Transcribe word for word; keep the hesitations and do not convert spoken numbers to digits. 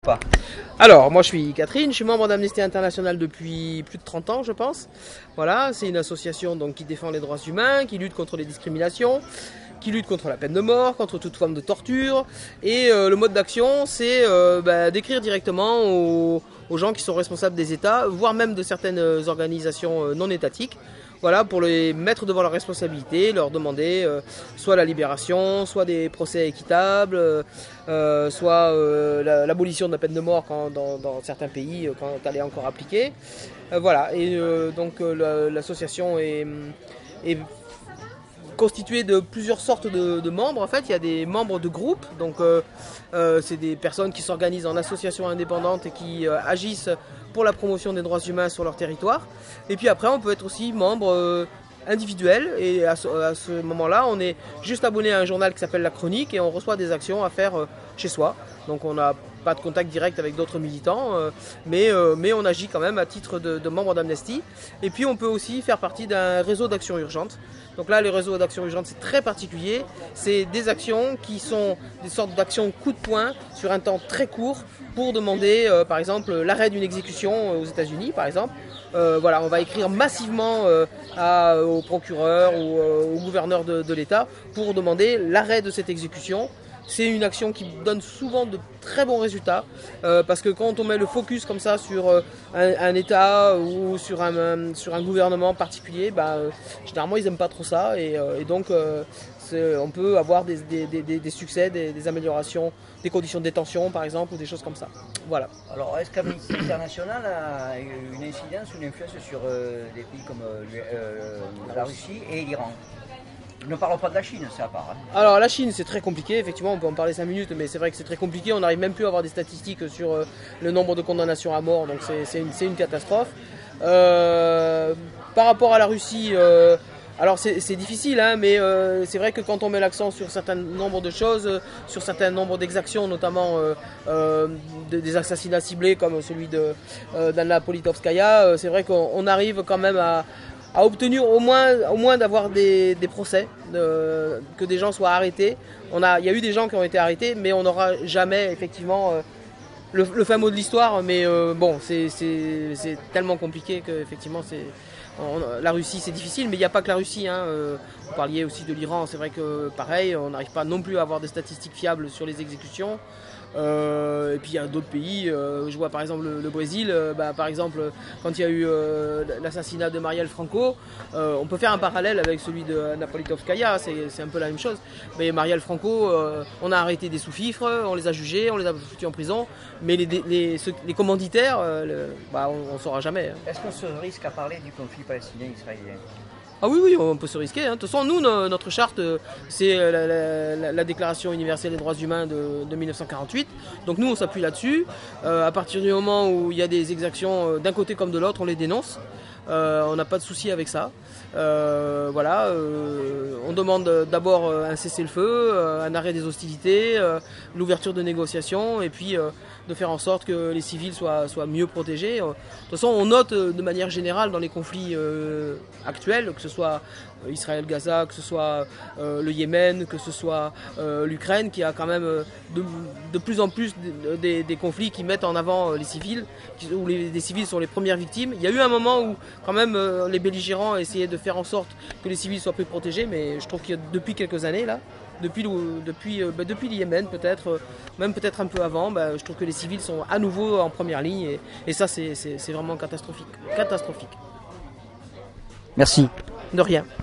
Pas. Alors, moi je suis Catherine, je suis membre d'Amnesty International depuis plus de trente ans, je pense. Voilà, c'est une association donc, qui défend les droits humains, qui lutte contre les discriminations, qui lutte contre la peine de mort, contre toute forme de torture. Et euh, le mode d'action, c'est euh, bah, d'écrire directement aux, aux gens qui sont responsables des États, voire même de certaines organisations euh, non étatiques. Voilà, pour les mettre devant leurs responsabilités, leur demander euh, soit la libération, soit des procès équitables, euh, soit euh, l'abolition de la peine de mort quand, dans, dans certains pays euh, quand elle est encore appliquée. Euh, voilà, et euh, donc euh, l'association est, est constituée de plusieurs sortes de, de membres. En fait, il y a des membres de groupes, donc euh, euh, c'est des personnes qui s'organisent en associations indépendantes et qui euh, agissent pour la promotion des droits humains sur leur territoire. Et puis après, on peut être aussi membre euh, individuel, et à ce, à ce moment-là, on est juste abonné à un journal qui s'appelle La Chronique, et on reçoit des actions à faire euh, chez soi. Donc on n'a pas de contact direct avec d'autres militants, euh, mais, euh, mais on agit quand même à titre de, de membre d'Amnesty. Et puis on peut aussi faire partie d'un réseau d'action urgente. Donc là, le réseau d'action urgente, c'est très particulier. C'est des actions qui sont des sortes d'actions coup de poing sur un temps très court pour demander, euh, par exemple, l'arrêt d'une exécution aux États-Unis, par exemple. Euh, voilà, on va écrire massivement euh, à, au procureur ou euh, au gouverneur de, de l'État pour demander l'arrêt de cette exécution. C'est une action qui donne souvent de très bons résultats euh, parce que quand on met le focus comme ça sur euh, un, un État ou sur un, un, sur un gouvernement particulier, bah, euh, généralement ils n'aiment pas trop ça, et, euh, et donc euh, on peut avoir des, des, des, des succès, des, des améliorations, des conditions de détention par exemple, ou des choses comme ça. Voilà. Alors, est-ce qu'Amnesty International a une incidence ou une influence sur euh, des pays comme euh, euh, la Russie et l'Iran? Ne parlons pas de la Chine, c'est à part. Hein. Alors la Chine, c'est très compliqué, effectivement, on peut en parler cinq minutes, mais c'est vrai que c'est très compliqué, on n'arrive même plus à avoir des statistiques sur euh, le nombre de condamnations à mort, donc c'est une, une catastrophe. Euh, par rapport à la Russie, euh, alors c'est difficile, hein, mais euh, c'est vrai que quand on met l'accent sur un certain nombre de choses, euh, sur un certain nombre d'exactions, notamment euh, euh, de, des assassinats ciblés comme celui de euh, d'Anna Politkovskaya, euh, c'est vrai qu'on arrive quand même à à obtenir au moins, au moins d'avoir des, des procès, de, que des gens soient arrêtés. On a, il y a eu des gens qui ont été arrêtés, mais on n'aura jamais effectivement euh, le, le fin mot de l'histoire. Mais euh, bon, c'est tellement compliqué que effectivement, c'est la Russie, c'est difficile, mais il n'y a pas que la Russie. Hein. Euh, vous parliez aussi de l'Iran, c'est vrai que pareil, on n'arrive pas non plus à avoir des statistiques fiables sur les exécutions. Euh, et puis il y a d'autres pays, euh, je vois par exemple le, le Brésil, euh, bah, par exemple quand il y a eu euh, l'assassinat de Marielle Franco, euh, on peut faire un parallèle avec celui de Anna Politkovskaya, c'est un peu la même chose. Mais Marielle Franco, euh, on a arrêté des sous-fifres, on les a jugés, on les a foutus en prison, mais les, les, ceux, les commanditaires, euh, le, bah, on ne saura jamais. Hein. Est-ce qu'on se risque à parler du conflit palestinien-israélien? Ah oui, oui, on peut se risquer. Hein. De toute façon, nous, notre charte, c'est la, la, la Déclaration universelle des droits humains de, de mille neuf cent quarante-huit. Donc nous, on s'appuie là-dessus. Euh, à partir du moment où il y a des exactions d'un côté comme de l'autre, on les dénonce. Euh, on n'a pas de souci avec ça. Euh, voilà, euh, on demande d'abord un cessez-le-feu, un arrêt des hostilités, euh, l'ouverture de négociations, et puis euh, de faire en sorte que les civils soient, soient mieux protégés. De toute façon, on note de manière générale dans les conflits euh, actuels, que ce soit Israël-Gaza, que ce soit euh, le Yémen, que ce soit euh, l'Ukraine, qui a quand même de, de plus en plus des, des conflits qui mettent en avant les civils, qui, où les, les civils sont les premières victimes. Il y a eu un moment où quand même euh, les belligérants essayaient de faire en sorte que les civils soient plus protégés, mais je trouve qu'il y a depuis quelques années là, depuis le, depuis, euh, bah, depuis le Yémen peut-être, euh, même peut-être un peu avant, bah, je trouve que les civils sont à nouveau en première ligne, et, et ça c'est vraiment catastrophique, catastrophique. Merci. De rien.